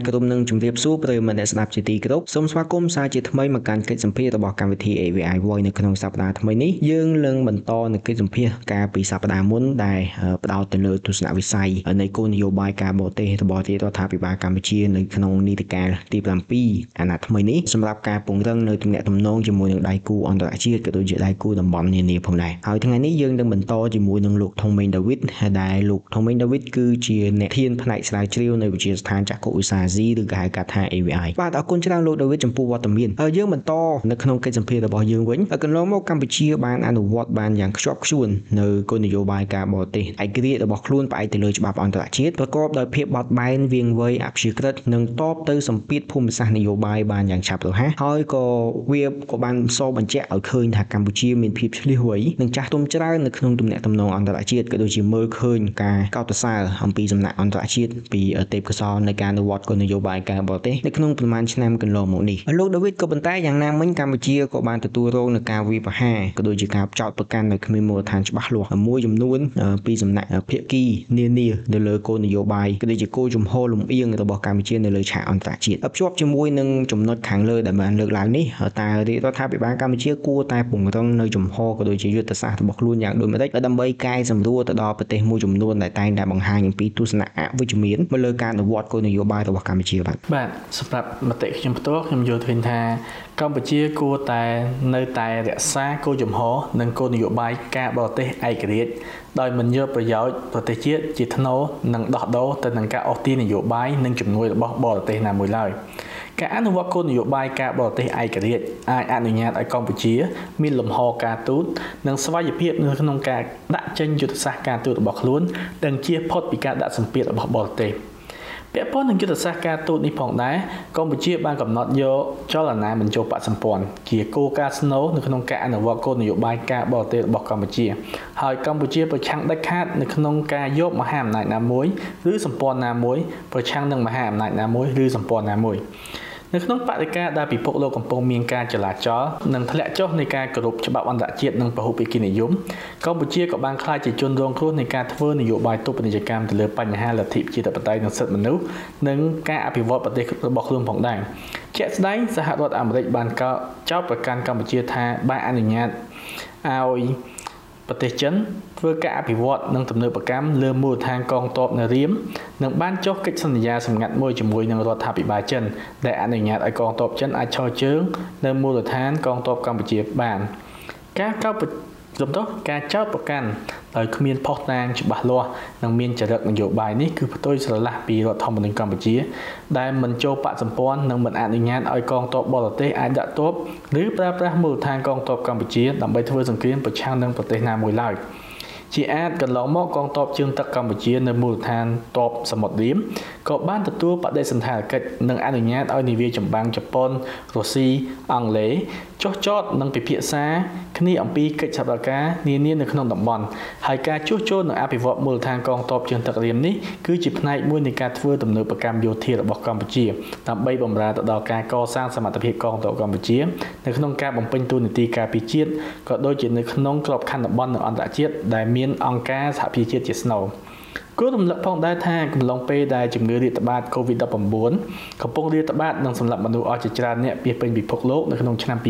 ក្រុមនឹងជម្រាបសួរប្រិយមិត្តអ្នកស្ដាប់ជាទីគោរពសូមស្វាគមន៍សារជាថ្មីមកកាន់កិច្ចសម្ភាសន៍របស់កម្មវិធី AVI Voice នៅក្នុងសប្តាហ៍ថ្មីនេះយើងនឹងបន្តនៅកិច្ចសម្ភាសន៍កាលពីសប្តាហ៍មុនដែលផ្ដោតទៅលើទស្សនវិស័យនៃគោលនយោបាយការបរទេសរបស់រដ្ឋាភិបាលកម្ពុជានៅក្នុងនីតិកាលទី7អាណត្តិថ្មីនេះសម្រាប់ការពង្រឹងនៅទំនាក់ទំនងជាមួយនឹងដៃគូអន្តរជាតិក៏ដូចជាដៃគូតំបន់នានាផងដែរហើយថ្ងៃនេះយើងនឹងបន្តជាមួយនឹងលោកថុងមេងដាវីតដែលលោកថុងមេងដាវីតគឺជាអ្នកធានផ្នែកស្រាវជ្រាវនៅវិទ្យាស្ថានចក្ខុវិស័យអាស៊ីឬក៏ហៅកាត់ថា AVI បាទអរគុណច្រើនលោកដាវីតចំពោះវត្តមានយើងបន្តនៅក្នុងកិច្ចសម្ភាសន៍របស់យើងវិញកន្លងមកកម្ពុជាបានអនុវត្តបានយ៉ាងខ្ជាប់ខ្ជួននៅគោលនយោបាយការបរទេសឯករាជ្យរបស់ខ្លួនផ្អែកទៅលើច្បាប់អន្តរជាតិប្រកបដោយភាពបត់បែនវាងវៃអព្យាក្រឹតនិងតបទៅសម្ពាធភូមិសាស្ត្រនយោបាយបានយ៉ាងឆាប់រហ័សហើយក៏វាក៏បានសរបញ្ជាក់ឲ្យឃើញថាកម្ពុជាមានភាពឆ្លៀសវៃនិងចាស់ទុំច្រើននៅក្នុងទំនាក់ទំនងអន្តរជាតិក៏ដូចជាមើលឃើញការកោតសរសើរអំពីសំណាក់អន្តរជាតិពីទេពកោសល្យនៃការអនុវត្តគោលនយោបាយការបរទេសនៅក្នុងប្រមាណឆ្នាំកន្លងមកនេះលោកដាវីតក៏ប៉ុន្តែយ៉ាងណាមិញកម្ពុជាក៏បានទទួលរងនឹងការវាយប្រហារក៏ដូចជាការចោទប្រកាន់នៅគ្មានមូលដ្ឋានច្បាស់លាស់មួយចំនួនពីសំណាក់ភាគីនានានៅលើគោលនយោបាយក៏ដូចជាគោលជំហរលំអៀងរបស់កម្ពុជានៅលើឆាកអន្តរជាតិភ្ជាប់ជាមួយនឹងចំណុចខាងលើដែលបានលើកឡើងនេះតើរដ្ឋាភិបាលកម្ពុជាគួរតែពង្រឹងនៅជំហរក៏ដូចជាយុទ្ធសាស្ត្ររបស់ខ្លួនយ៉ាងដូចម្តេចដើម្បីកែសម្រួលទៅដល់ប្រទេសមួយចំនួនដែលតែងតែបង្ហាញអំពីទស្សនៈអវិជ្ជមានមកលើការអនុវត្តគោលនយោបាយរបស់កម្ពុជាបាទសម្រាប់មតិខ្ញុំផ្ទាល់ខ្ញុំយល់ឃើញថាកម្ពុជាគួរតែនៅតែរក្សាគោលជំហរនិងគោលនយោបាយការបរទេសឯករាជ្យដោយមិនយកប្រយោជន៍ប្រទេសជាតិជាថ្នូរនិងដោះដូរទៅនឹងការអូសទាញនយោបាយនិងជំនួយរបស់បរទេសណាមួយឡើយការអនុវត្តគោលនយោបាយការបរទេសឯករាជ្យអាចអនុញ្ញាតឲ្យកម្ពុជាមានលំហការទូតនិងស្វ័យភាពនៅក្នុងការដាក់ចេញយុទ្ធសាស្ត្រការទូតរបស់ខ្លួននិងជៀសផុតពីការដាក់សម្ពាធរបស់បរទេសពាក់ព័ន្ធនឹងយុទ្ធសាស្ត្រការទូតនេះផងដែរកម្ពុជាបានកំណត់យកចលនាមិនចូលបកសម្ព័ន្ធជាគោលការណ៍ស្នូលនៅក្នុងការអនុវត្តគោលនយោបាយការបរទេសរបស់កម្ពុជាហើយកម្ពុជាប្រឆាំងដាច់ខាតនៅក្នុងការយកមហាអំណាចណាមួយឬសម្ព័ន្ធណាមួយប្រឆាំងនឹងមហាអំណាចណាមួយឬសម្ព័ន្ធណាមួយនៅក្នុងបរិយាកាសដែលពិភពលោកកំពុងមានការចលាចលនិងធ្លាក់ចុះនៃការគោរពច្បាប់អន្តរជាតិនិងពហុភាគីនិយមកម្ពុជាក៏បានក្លាយជាជនរងគ្រោះនៃការធ្វើនយោបាយទប់ពាណិជ្ជកម្មទៅលើបញ្ហាលទ្ធិប្រជាធិបតេយ្យនិងសិទ្ធិមនុស្សនិងការអភិវឌ្ឍប្រទេសរបស់ខ្លួនផងដែរជាក់ស្ដែងសហរដ្ឋអាមេរិកបានកោតចោទប្រកាន់កម្ពុជាថាបានអនុញ្ញាតឲ្យប្រទេសចិនធ្វើការអភិវឌ្ឍនិងទំនើបកម្មលើមូលដ្ឋានកងទ័ពនៅរៀមនិងបានចុះកិច្ចសន្យាសម្ងាត់មួយជាមួយនឹងរដ្ឋាភិបាលចិនដែលអនុញ្ញាតឲ្យកងទ័ពចិនអាចឈរជើងនៅមូលដ្ឋានកងទ័ពកម្ពុជាបានការចោទប្រកាន់ដោយគ្មានភស្តុតាងច្បាស់លាស់និងមានចរិតនយោបាយនេះគឺផ្ទុយស្រឡះពីរដ្ឋធម្មនុញ្ញកម្ពុជាដែលមិនចូលបកសម្ព័ន្ធនិងមិនអនុញ្ញាតឲ្យកងទ័ពបរទេសអាចដាក់ទ័ពឬប្រើប្រាស់មូលដ្ឋានកងទ័ពកម្ពុជាដើម្បីធ្វើសង្គ្រាមប្រឆាំងនឹងប្រទេសណាមួយឡើយជាអាចកន្លងមកកងទ័ពជើងទឹកកម្ពុជានៅមូលដ្ឋានទ័ពសមុទ្ររៀមក៏បានទទួលបដិសណ្ឋារកិច្ចនិងអនុញ្ញាតឲ្យនាវាចម្បាំងជប៉ុនរុស្ស៊ីអង់គ្លេសចុះចតនិងពិភាក្សាគ្នាអំពីកិច្ចសហប្រតិការនានានៅក្នុងតំបន់ហើយការជួសជុលនិងអភិវឌ្ឍមូលដ្ឋានកងទ័ពជើងទឹករៀមនេះគឺជាផ្នែកមួយនៃការធ្វើទំនើបកម្មយោធារបស់កម្ពុជាដើម្បីបម្រើទៅដល់ការកសាងសមត្ថភាពកងទ័ពកម្ពុជានៅក្នុងការបំពេញតួនាទីការពារជាតិក៏ដូចជានៅក្នុងក្របខ័ណ្ឌតំបន់និងអន្តរជាតិដែលមានអង្គការសហប្រជាជាតិជាស្នូលគួររំលឹកផងដែរថាកំឡុងពេលដែលជំងឺរាតត្បាត COVID-19 កំពុងរាតត្បាតនិងសម្លាប់មនុស្សអស់ជាច្រើនអ្នកពាសពេញពិភពលោកនៅក្នុងឆ្នាំ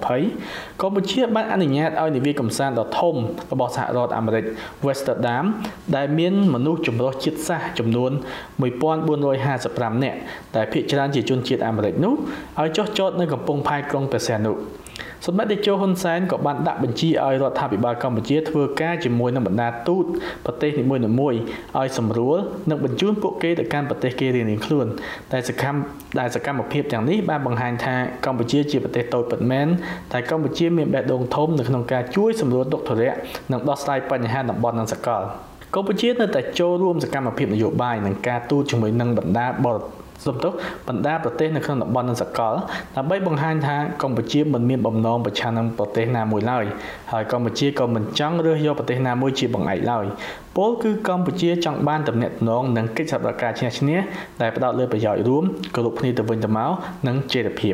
2020កម្ពុជាបានអនុញ្ញាតឲ្យនាវាកម្សាន្តដ៏ធំរបស់សហរដ្ឋអាមេរិក Westerdam ដែលមានមនុស្សចម្រុះជាតិសាសន៍ចំនួន1455នាក់ដែលភាគច្រើនជាជនជាតិអាមេរិកនោះឲ្យចុះចតនៅកំពង់ផែក្រុងព្រះសីហនុសម្ដេចតេជោហ៊ុនសែនក៏បានដាក់បញ្ជាឲ្យរដ្ឋាភិបាលកម្ពុជាធ្វើការជាមួយនឹងបណ្ដាទូតប្រទេសនីមួយៗឲ្យសម្រួលនិងបញ្ជូនពួកគេទៅកាន់ប្រទេសគេរៀងៗខ្លួនតែសកម្មភាពទាំងនេះបានបង្ហាញថាកម្ពុជាជាប្រទេសតូចពិតមែនតែកម្ពុជាមានបេះដូងធំនៅក្នុងការជួយសម្រួលទុក្ខធុរៈនិងដោះស្រាយបញ្ហាតំបន់និងសកលកម្ពុជានៅតែចូលរួមសកម្មភាពនយោបាយនិងការទូតជាមួយនឹងបណ្ដាប្រទេសនៅក្នុងតំបន់និងសកលដើម្បីបង្ហាញថាកម្ពុជាមិនមានបំណងប្រឆាំងនឹងប្រទេសណាមួយឡើយហើយកម្ពុជាក៏មិនចង់រើសយកប្រទេសណាមួយជាបង្អែកឡើយពលគឺកម្ពុជាចង់បានទំនាក់ទំនងនិងកិច្ចសហប្រតិការឈ្នះឈ្នះដែលផ្ដោតលើប្រយោជន៍រួមគោរពគ្នាទៅវិញទៅមកនិងចីរភាព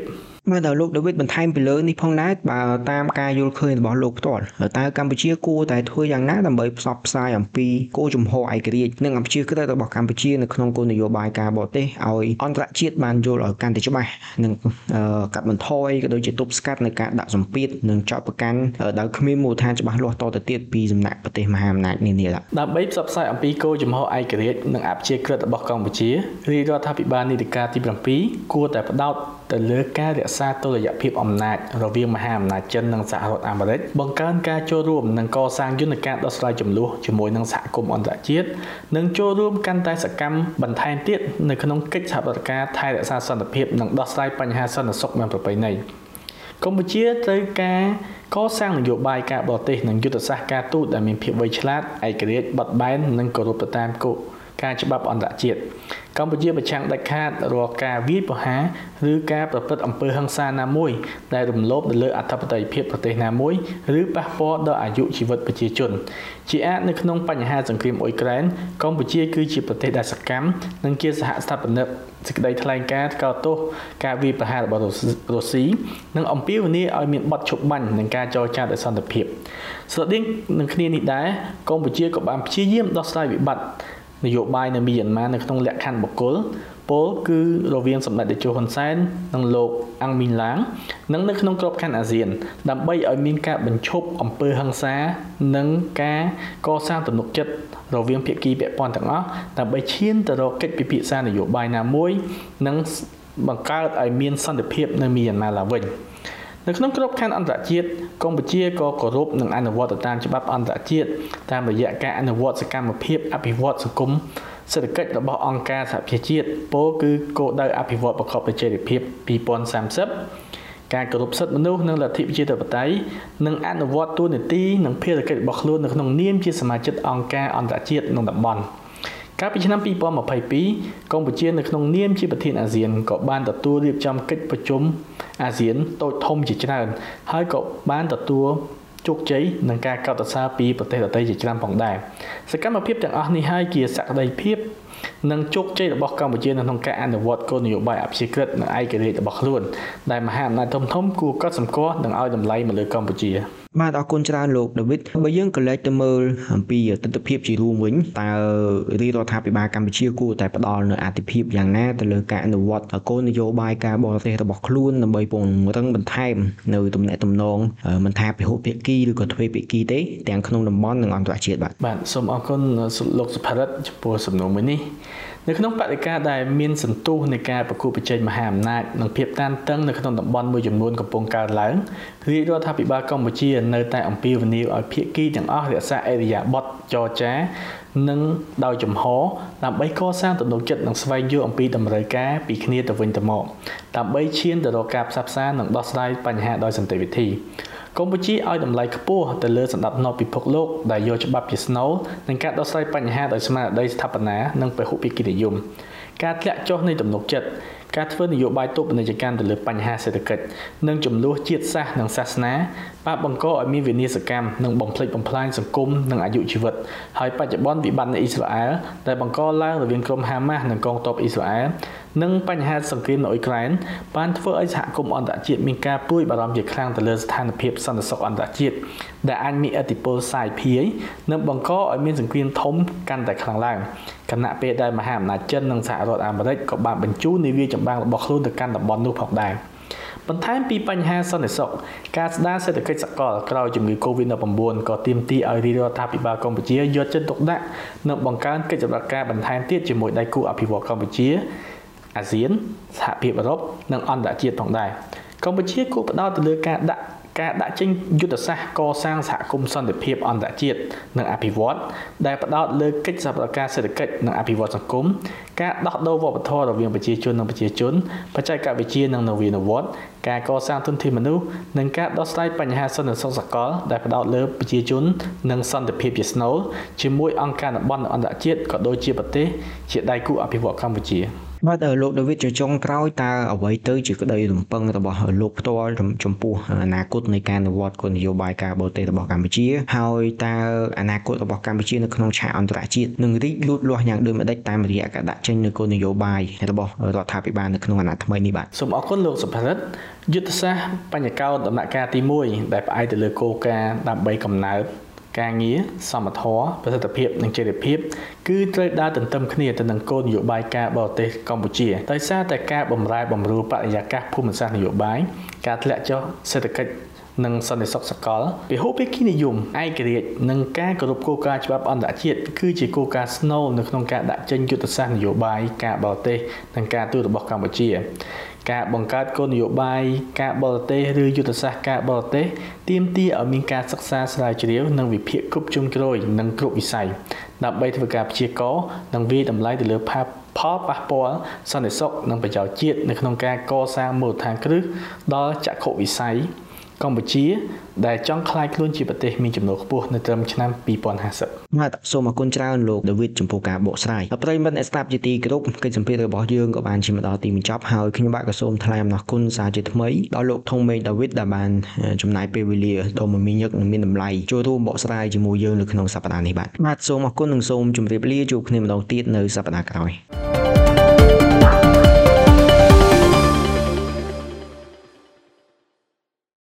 មកដល់លោក David បន្ថែមពីលើនេះផងដែរបើតាមការយល់ឃើញរបស់លោកផ្ទាល់តើកម្ពុជាគួរតែធ្វើយ៉ាងណាដើម្បីផ្សព្វផ្សាយអំពីគោលជំហរឯករាជ្យនិងអំពើក្រិតរបស់កម្ពុជានៅក្នុងគោលនយោបាយការបរទេសឲ្យអន្តរជាតិបានយល់ឲ្យកាន់តែច្បាស់និងកាត់បន្ថយក៏ដូចជាទប់ស្កាត់នៅការដាក់សម្ពាធនិងចោទប្រកាន់ដោយគ្មានមូលដ្ឋានច្បាស់លាស់តទៅទៀតពីសំណាក់ប្រទេសមហាអំណាចនានាដើម្បីផ្សព្វផ្សាយអំពីគោលជំហរឯករាជ្យនិងអព្យាក្រឹតរបស់កម្ពុជារាជរដ្ឋាភិបាលនីតិកាលទី7គួរតែផ្ដោតទៅលើការរក្សាតុល្យភាពអំណាចរវាងមហាអំណាចចិននិងសហរដ្ឋអាមេរិកបង្កើនការចូលរួមនិងកសាងយន្តការដោះស្រាយជម្លោះជាមួយនឹងសហគមន៍អន្តរជាតិនិងចូលរួមកាន់តែសកម្មបន្ថែមទៀតនៅក្នុងកិច្ចសហប្រតិការថែរក្សាសន្តិភាពនិងដោះស្រាយបញ្ហាសន្តិសុខនិងប្រពៃណីកម្ពុជាត្រូវការកសាងនយោបាយការបរទេសនិងយុទ្ធសាស្ត្រការទូតដែលមានភាពវៃឆ្លាតឯករាជ្យបត់បែននិងគោរពទៅតាមគោលការច្បាប់អន្តរជាតិកម្ពុជាប្រឆាំងដាច់ខាតរាល់ការវាយប្រហារឬការប្រព្រឹត្តអំពើហិង្សាណាមួយដែលរំលោភទៅលើអធិបតេយ្យភាពប្រទេសណាមួយឬប៉ះពាល់ដល់អាយុជីវិតប្រជាជនជាអាចនៅក្នុងបញ្ហាសង្គ្រាមអ៊ុយក្រែនកម្ពុជាគឺជាប្រទេសដែលសកម្មនិងជាសហស្ថាបនិកសេចក្តីថ្លែងការណ៍កោតទោសការវាយប្រហាររបស់រុស្ស៊ីនិងអំពាវនាវឲ្យមានបទឈប់បាញ់និងការចរចាដោយសន្តិភាពស្រដៀងនឹងគ្នានេះដែរកម្ពុជាក៏បានព្យាយាមដោះស្រាយវិបត្តិនយោបាយនៅមីយ៉ាន់ម៉ានៅក្នុងលក្ខខណ្ឌបុគ្គលពលគឺរវាងសម្ដេចតេជោហ៊ុនសែននិងលោកអាំងមីនឡាងនិងនៅក្នុងក្របខ័ណ្ឌអាស៊ានដើម្បីឲ្យមានការបញ្ឈប់អំពើហិង្សានិងការកសាងទំនុកចិត្តរវាងភាគីពាក់ព័ន្ធទាំងអស់ដើម្បីឈានទៅរកកិច្ចពិភាក្សានយោបាយណាមួយនិងបង្កើតឲ្យមានសន្តិភាពនៅមីយ៉ាន់ម៉ាឡើងវិញនៅក្នុងក្របខ័ណ្ឌអន្តរជាតិកម្ពុជាក៏គោរពនិងអនុវត្តតាមច្បាប់អន្តរជាតិតាមរយៈការអនុវត្តសកម្មភាពអភិវឌ្ឍសង្គមសេដ្ឋកិច្ចរបស់អង្គការសហប្រជាជាតិពោលគឺគោលដៅអភិវឌ្ឍប្រកបដោយចីរភាព2030ការគោរពសិទ្ធិមនុស្សនិងលទ្ធិប្រជាធិបតេយ្យនិងអនុវត្តទូនាទីនិងភារកិច្ចរបស់ខ្លួននៅក្នុងនាមជាសមាជិកអង្គការអន្តរជាតិនិងតំបន់កាលពីឆ្នាំ2022កម្ពុជានៅក្នុងនាមជាប្រធានអាស៊ានក៏បានទទួលរៀបចំកិច្ចប្រជុំអាស៊ានតូចធំជាច្រើនហើយក៏បានទទួលជោគជ័យនឹងការកោតសរសើរពីប្រទេសដទៃជាច្រើនផងដែរសកម្មភាពទាំងអស់នេះហើយជាសក្តីភាពនិងជោគជ័យរបស់កម្ពុជានៅក្នុងការអនុវត្តគោលនយោបាយអព្យាក្រឹតនិងឯករាជ្យរបស់ខ្លួនដែលមហាអំណាចធំៗគួរកត់សម្គាល់និងឲ្យតម្លៃមកលើកម្ពុជាបាទអរគុណច្រើនលោក David បើយើងក៏លេចទៅមើលអំពីទស្សនវិជ្ជាជារួមវិញតើរាជរដ្ឋាភិបាលកម្ពុជាគួរតែផ្ដល់នូវអាទិភាពយ៉ាងណាទៅលើការអនុវត្តគោលនយោបាយការបរទេសរបស់ខ្លួនដើម្បីពង្រឹងបន្ថែមនៅទំនាក់ទំនងមិនថាពហុភាគីឬក៏ទ្វេភាគីទេទាំងក្នុងតំបន់និងអន្តរជាតិបាទសូមអរគុណលោកសុផារិតចំពោះសំណួរមួយនេះនៅក្នុងបរិយាកាសដែលមានសន្ទុះនៃការប្រគល់ប្រជែងមហាអំណាចនិងភាពតានតឹងនៅក្នុងតំបន់មួយចំនួនកំពុងកើនឡើងរាជរដ្ឋាភិបាលកម្ពុជានៅតែអំពាវនាវឲ្យភាគីទាំងអស់រក្សាឥរិយាបថចរចានិងដោយចំហដើម្បីកសាងទំនុកចិត្តនិងស្វែងយល់អំពីតម្រូវការពីគ្នាទៅវិញទៅមកដើម្បីឈានទៅរកការផ្សះផ្សានិងដោះស្រាយបញ្ហាដោយសន្តិវិធីកម្ពុជាឲ្យតម្លៃខ្ពស់ទៅលើសណ្ដាប់ធ្នាប់ពិភពលោកដែលយកច្បាប់ជាស្នូលនិងការដោះស្រាយបញ្ហាដោយស្មារតីស្ថាបនានិងពហុភាគីនិយមការធ្លាក់ចុះនៃទំនុកចិត្តការធ្វើនយោបាយទប់ពាណិជ្ជកម្មទៅលើបញ្ហាសេដ្ឋកិច្ចនិងចំនួនជាតិសាសន៍និងសាសនាបានបង្កឲ្យមានវិនាសកម្មនិងបំផ្លិចបំផ្លាញសង្គមនិងអាយុជីវិតហើយបច្ចុប្បន្នវិបត្តិនៅអ៊ីស្រាអែលដែលបង្កឡើងរវាងក្រុមហាម៉ាស់និងកងទ័ពអ៊ីស្រាអែលនិងបញ្ហាសង្គ្រាមនៅអ៊ុយក្រែនបានធ្វើឲ្យសហគមន៍អន្តរជាតិមានការព្រួយបារម្ភជាខ្លាំងទៅលើស្ថានភាពសន្តិសុខអន្តរជាតិដែលអាចមានឥទ្ធិពលសាយភាយនិងបង្កឲ្យមានសង្គ្រាមធំកាន់តែខ្លាំងឡើងខណៈពេលដែលមហាអំណាចចិននិងសហរដ្ឋអាមេរិកក៏បានបញ្ជូននាវាចម្បាំងរបស់ខ្លួនទៅកាន់តំបន់នោះផងដែរបន្ថែមពីបញ្ហាសន្តិសុខការស្ដារសេដ្ឋកិច្ចសកលក្រោយជំងឺ Covid-19 ក៏ទាមទារឲ្យរាជរដ្ឋាភិបាលកម្ពុជាយកចិត្តទុកដាក់និងបង្កើនកិច្ចសហការបន្ថែមទៀតជាមួយដៃគូអភិវឌ្ឍកម្ពុជាអាស៊ានសហភាពអឺរ៉ុបនិងអន្តរជាតិផងដែរកម្ពុជាគួរផ្ដោតទៅលើការដាក់ចេញយុទ្ធសាស្ត្រកសាងសហគមន៍សន្តិភាពអន្តរជាតិនិងអភិវឌ្ឍដែលផ្ដោតលើកិច្ចសហប្រតិការសេដ្ឋកិច្ចនិងអភិវឌ្ឍសង្គមការដោះដូរវប្បធម៌រវាងប្រជាជននិងប្រជាជនបច្ចេកវិទ្យានិងនវានុវត្តន៍ការកសាងធនធានមនុស្សនិងការដោះស្រាយបញ្ហាសន្តិសុខសកលដែលផ្ដោតលើប្រជាជននិងសន្តិភាពជាស្នូលជាមួយអង្គការតំបន់និងអន្តរជាតិក៏ដូចជាប្រទេសជាដៃគូអភិវឌ្ឍកម្ពុជាបាទលោក David ជាចុងក្រោយតើអ្វីទៅជាក្តីរំពឹងរបស់លោកផ្ទាល់ចំពោះអនាគតនៃការអនុវត្តគោលនយោបាយការបរទេសរបស់កម្ពុជាហើយតើអនាគតរបស់កម្ពុជានៅក្នុងឆាកអន្តរជាតិនឹងរីកលូតលាស់យ៉ាងដូចម្តេចតាមរយៈការដាក់ចេញនូវគោលនយោបាយរបស់រដ្ឋាភិបាលនៅក្នុងអាណត្តិថ្មីនេះបាទសូមអរគុណលោកសុភិរិទ្ធយុទ្ធសាស្ត្របញ្ញកោតដំណាក់កាលទី1ដែលផ្អែកទៅលើគោលការណ៍ដើម្បីកំណើតការងារសមធម៌ប្រសិទ្ធភាពនិងចីរភាពគឺត្រូវដើរទន្ទឹមគ្នាទៅនឹងគោលនយោបាយការបរទេសកម្ពុជាដោយសារតែការបម្រែបម្រួលបរិយាកាសភូមិសាស្ត្រនយោបាយការធ្លាក់ចុះសេដ្ឋកិច្ចនិងសន្តិសុខសកលពហុភាគីនិយមឯករាជ្យនិងការគោរពគោលការណ៍ច្បាប់អន្តរជាតិគឺជាគោលការណ៍ស្នូលនៅក្នុងការដាក់ចេញយុទ្ធសាស្ត្រនយោបាយការបរទេសនិងការទូតរបស់កម្ពុជាការបង្កើតគោលនយោបាយការបរទេសឬយុទ្ធសាស្ត្រការបរទេសទាមទារឲ្យមានការសិក្សាស្រាវជ្រាវនិងវិភាគគ្រប់ជ្រុងជ្រោយនិងគ្រប់វិស័យដើម្បីធ្វើការព្យាករណ៍និងវិយតម្លៃទៅលើផលប៉ះពាល់សន្តិសុខនិងប្រយោជន៍ជាតិនៅក្នុងការកសាងមូលដ្ឋានគ្រឹះដល់ចក្ខុវិស័យកម្ពុជាដែលចង់ក្លាយខ្លួនជាប្រទេសមានចំណូលខ្ពស់នៅត្រឹមឆ្នាំ2050 បាទសូមអរគុណច្រើនលោក David ចំពោះការបកស្រាយប្រិយមិត្តអ្នកស្ដាប់ជាទីគោរពកិច្ចសម្ភាសន៍របស់យើងក៏បានឈានមកដល់ទីបញ្ចប់ហើយខ្ញុំបាទក៏សូមថ្លែងអំណរគុណសារជាថ្មីដល់លោកធុងមេឃ David ដែលបានចំណាយពេលវេលាដ៏មមាញឹកនិងមានតម្លៃចូលរួមបកស្រាយជាមួយយើងនៅក្នុងសប្តាហ៍នេះបាទសូមអរគុណនិងសូមជម្រាបលាជួបគ្នាម្ដងទៀតនៅសប្តាហ៍ក្រោយ